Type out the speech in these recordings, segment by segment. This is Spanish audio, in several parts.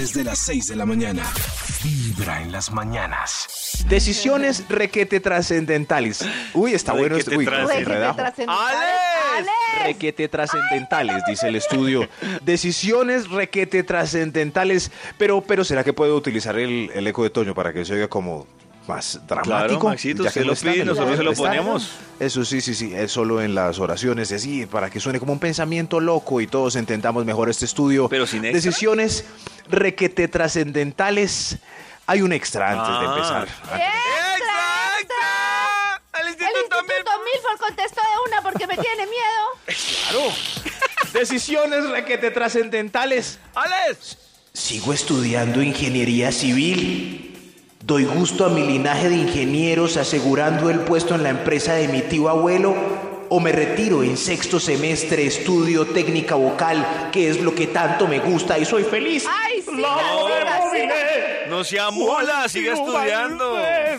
Desde las 6 de la mañana. Vibra en las mañanas. Decisiones requete trascendentales. Uy, está bueno esto. Uy, Requete redajo. trascendentales. Requete trascendentales, dice el estudio. Decisiones requete trascendentales. Pero ¿será que puedo utilizar el eco de Toño para que se oiga como más dramático? Claro, Maxito, Ya usted que lo no está, pide, nosotros se lo está. ponemos. Eso sí, es solo en las oraciones, así, para que suene como un pensamiento loco y todos entendamos mejor este estudio. Pero sin extra. Decisiones requete trascendentales. Hay un extra antes de empezar. ¡Exacto! ¡El El Instituto Instituto Milford contestó de una porque me tiene miedo. Claro. Decisiones requete trascendentales. ¡Alex! Sigo estudiando ingeniería civil. Doy gusto a mi linaje de ingenieros asegurando el puesto en la empresa de mi tío abuelo. O me retiro en sexto semestre, estudio técnica vocal, que es lo que tanto me gusta y soy feliz. Ay, sí, No sea mula, siga estudiando.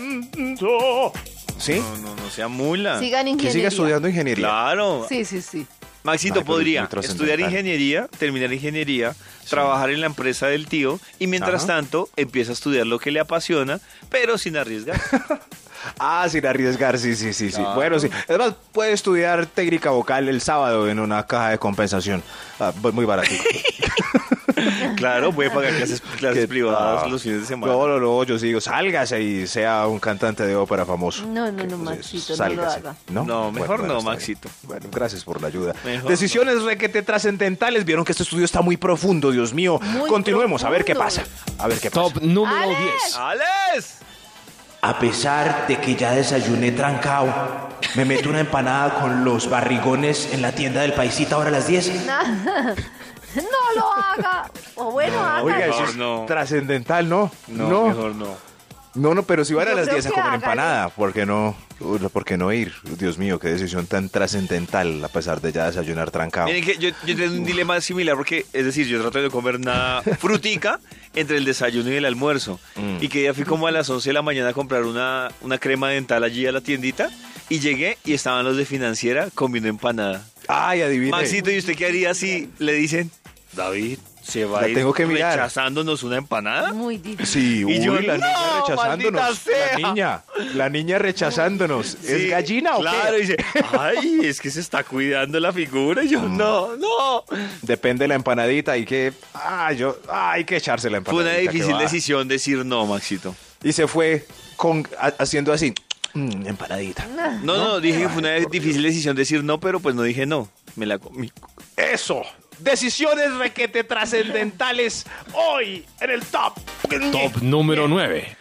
¿Sí? No sea mula. Sigan Que ingeniería. siga estudiando ingeniería. Claro. Sí. Maxito Ay, pero podría muy trascendental. estudiar ingeniería, terminar ingeniería, trabajar en la empresa del tío y mientras Ajá. tanto empieza a estudiar lo que le apasiona, pero sin arriesgar. Sin arriesgar, sí. Claro. Bueno, sí. Además, puede estudiar técnica vocal el sábado en una caja de compensación. Muy baratito. Claro, puede pagar clases ¿Qué privadas tal? los fines de semana. No, yo digo, sálgase y sea un cantante de ópera famoso. No, Pues, Maxito, no lo sálgase, haga. No, mejor no, está bien. Maxito. Bueno, gracias por la ayuda. Mejor Decisiones requete trascendentales. Vieron que este estudio está muy profundo, Dios mío. Muy Continuemos, a ver qué profundo. pasa. A ver qué pasa. Top número ¡Alex! 10. ¡Alex! A pesar de que ya desayuné trancado, me meto una empanada con los barrigones en la tienda del Paisita ahora a las 10. No lo haga. O bueno, haga. Oiga, Mejor eso es no. trascendental, ¿no? Mejor no. No, pero si van a Yo las creo 10 a que comer hágale. empanada, ¿por qué no? ¿Por qué no ir? Dios mío, qué decisión tan trascendental a pesar de ya desayunar trancado. Miren que yo tengo un dilema similar porque, es decir, yo trato de comer nada frutica entre el desayuno y el almuerzo. Y que ya fui como a las 11 de la mañana a comprar una crema dental allí a la tiendita y llegué y estaban los de financiera comiendo empanada. Ay, adivine. Maxito, ¿y usted qué haría si le dicen, David, se va La a ir tengo que mirar. rechazándonos una empanada? Muy difícil. Sí, Y uy, yo, la niña "No, rechazándonos. maldita sea". La niña rechazándonos. Sí, ¿Es gallina o claro, qué? dice, ay, es que se está cuidando la figura. Y yo, no. Depende de la empanadita y que... hay que echarse la Fue empanadita. una que difícil va. decisión decir no, Maxito. Y se fue haciendo así, empanadita. No, dije que fue una difícil decisión decir no, pero pues no dije no. Me la comí. Eso. Decisiones requete trascendentales hoy en el top. Top número 9.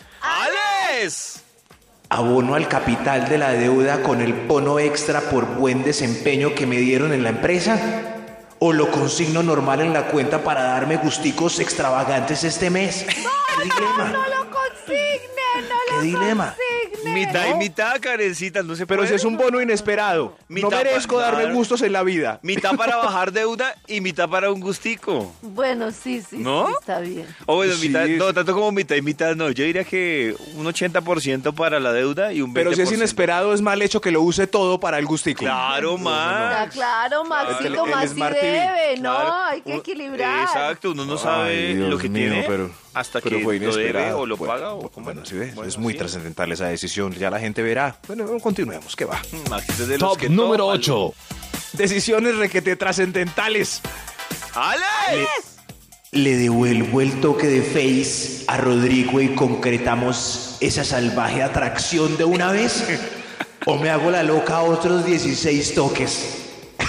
¡Alex! Abono al capital de la deuda con el bono extra por buen desempeño que me dieron en la empresa. ¿O lo consigno normal en la cuenta para darme gusticos extravagantes este mes? ¿Qué dilema? No lo consigne, no ¿Qué lo dilema? consigne. Mitad y mitad, Karencita, no se Pero puede. si es un bono inesperado, no Mitad merezco para darme dar. gustos en la vida. Mitad para bajar deuda y mitad para un gustico. Bueno, sí, ¿No? sí, está bien. O bueno, Sí, mitad, es- no, tanto como mitad y mitad no. Yo diría que un 80% para la deuda y un 20%. Pero si es inesperado, es mal hecho que lo use todo para el gustico. Claro, Ya, Max. claro, Maxito, El más si Smart TV, debe, ¿no? Claro. Hay que equilibrar. Exacto, uno no sabe Ay, Dios lo que mío, tiene pero hasta pero que fue lo debe inesperado. o lo Bueno, paga o como bueno, sí ve, Bueno, es muy sí. trascendental esa decisión. Ya la gente verá. Bueno, continuemos, ¿qué va? Maxito es de los Top que número toman. 8. Decisiones requete trascendentales. ¡Alex! Le devuelvo el toque de Face a Rodrigo y concretamos esa salvaje atracción de una vez. ¿O me hago la loca a otros 16 toques?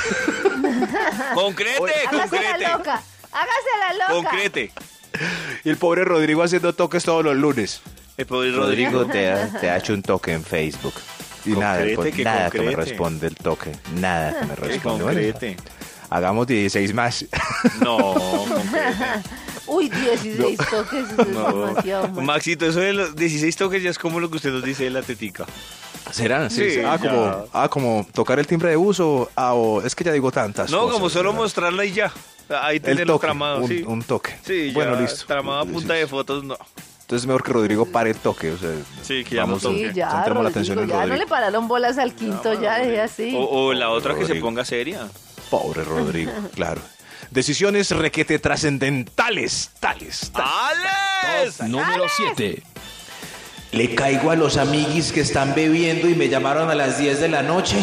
Concrete, Hágase la concrete. loca. Hágase la loca. Concrete. Y el pobre Rodrigo haciendo toques todos los lunes. El pobre Rodrigo. te ha hecho un toque en Facebook. Y Concrete, que nada que me concrete. responde el toque. Nada que me Que responde. concrete. Bueno, hagamos 16 más. No, concrete. Uy, 16 toques, eso es No. demasiado. Max. Maxito, eso de los 16 toques ya es como lo que usted nos dice de la tetica. ¿Será? Sí, ya. Como tocar el timbre de uso. Es que ya digo tantas No, cosas, como solo ¿verdad? mostrarla y ya. Ahí El tenerlo toque, tramado, sí. un toque. Sí, ya, bueno, listo. tramado a punta de fotos, no. Entonces es mejor que Rodrigo pare el toque. O sea, Sí, que ya vamos, no toque. Sí, ya, centremos la atención Rodrigo, en ya no Rodrigo. le pararon bolas al quinto, ya deje así. O la otra que se Rodrigo. ponga seria. Pobre Rodrigo, claro. Decisiones requete trascendentales, tales. ¡Alex! Número 7. Le caigo a los amiguis que están bebiendo y me llamaron a las 10 de la noche.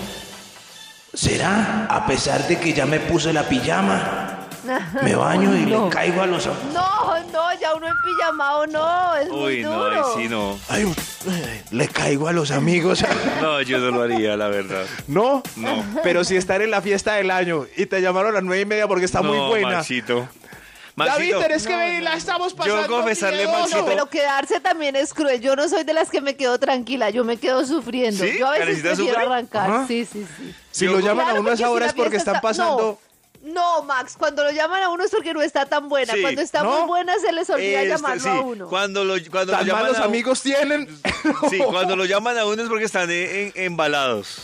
¿Será? A pesar de que ya me puse la pijama. Me baño y le caigo a los amigos. No, ya uno en pijamao no, es muy Uy, no, duro. ahí sí no. Ay, le caigo a los amigos. No, yo no lo haría, la verdad. ¿No? No. Pero si estar en la fiesta del año y te llamaron a las 9:30 porque está muy No, buena. Maxito. David, Maxito, tenés que venir, la estamos pasando. Yo confesarle, miedoso. Maxito. Pero quedarse también es cruel. Yo no soy de las que me quedo tranquila, yo me quedo sufriendo. ¿Sí? Yo a veces ¿Karencita prefiero sufre? arrancar. Ajá. Sí. Si Yo- lo llaman Claro, a uno a esa porque hora si es la porque fiesta están está- pasando. No, Max, cuando lo llaman a uno es porque no está tan buena. Sí. Cuando está ¿No? muy buena se les olvida llamarlo sí, a uno. Cuando lo Tan llaman malos a amigos tienen. Sí, cuando lo llaman a uno es porque están embalados.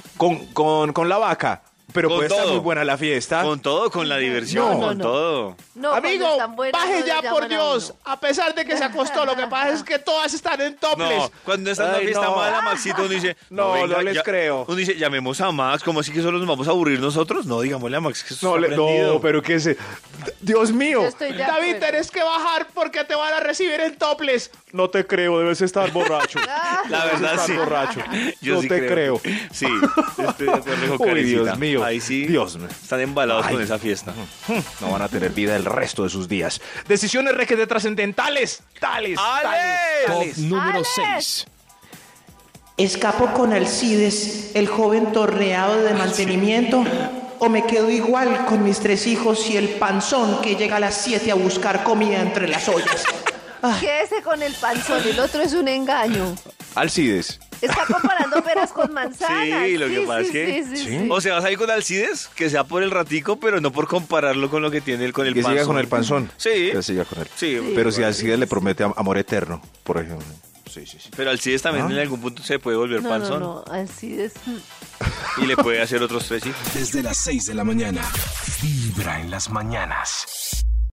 con la vaca. Pero Con puede estar todo. muy buena la fiesta. Con todo, con la diversión, No. con todo. No, cuando Amigo, están buenas, baje no ya le por llaman a Dios. uno. A pesar de que se acostó, lo que pasa es que todas están en toples. No, cuando está en una Ay, fiesta no. mala, Maxito, uno dice... No les creo. Uno dice, llamemos a Max, ¿cómo así que solo nos vamos a aburrir nosotros? No, digámosle a Max que No, está prendido. no, pero que se. Dios mío. Yo estoy de David, acuerdo. tenés que bajar porque te van a recibir en toples. No te creo, debes estar borracho. La verdad, Estar sí. borracho. Yo no sí te creo. Sí, estoy de acuerdo con Uy, Karencita. Dios mío. Ahí sí, Dios mío. están embalados Ay. con esa fiesta. No van a tener vida el resto de sus días. Decisiones requete trascendentales. Tales. ¡Ale! Top tales. número ¡Ale! 6. ¿Escapo con Alcides, el joven torneado de mantenimiento? ¿O me quedo igual con mis 3 hijos y el panzón que llega a las 7 a buscar comida entre las ollas? Quédese con el panzón, el otro es un engaño. Alcides. Está comparando peras con manzanas. Sí, lo que pasa es que- sí. O sea, vas a ir con Alcides, que sea por el ratico, pero no por compararlo con lo que tiene él con el Que panzón. siga con el panzón. Sí. Que siga con él. Sí, Pero si Alcides le promete amor eterno, por ejemplo. Sí. pero Alcides también ¿Ah? en algún punto se puede volver panzón No, así es. y le puede hacer otros 3 hijos. Desde las 6 de la mañana. Vibra en las mañanas.